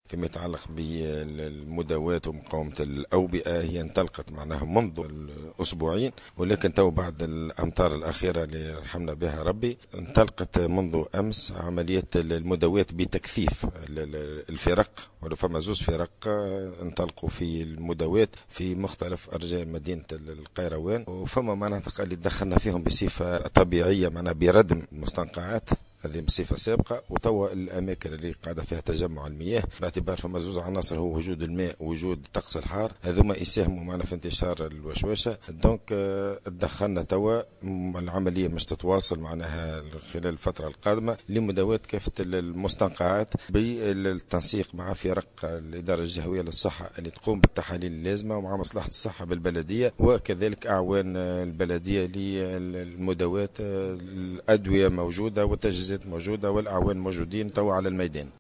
فيما يتعلق بالمداواة ومقاومة الأوبئة، هي انطلقت معناها منذ أسبوعين، ولكن تو بعد الأمطار الأخيرة اللي رحمنا بها ربي انطلقت منذ أمس عملية المداواة بتكثيف الفرق. ولو فما زوز فرق انطلقوا في المداواة في مختلف أرجاء مدينة القيروان، وفما معناتها اللي دخلنا فيهم بصفة طبيعية معناها بردم المستنقعات هذه بصفة سابقة. وتوا الأماكن اللي قاعدة فيها تجمع المياه باعتبار فما زوز عناصر، هو وجود الماء ووجود الطقس الحار، هذوما يساهموا معنا في انتشار الوشوشة. دونك دخلنا توا العملية مش تتواصل معناها خلال الفترة القادمة لمداواة كافة المستنقعات بالتنسيق مع فرق الإدارة الجهوية للصحة اللي تقوم بالتحاليل اللازمة، ومع مصلحة الصحة بالبلدية، وكذلك أعوان البلدية للمداواة. الأدوية موجودة والتجهيزات موجودة والأعوان موجودين توا على الميدان.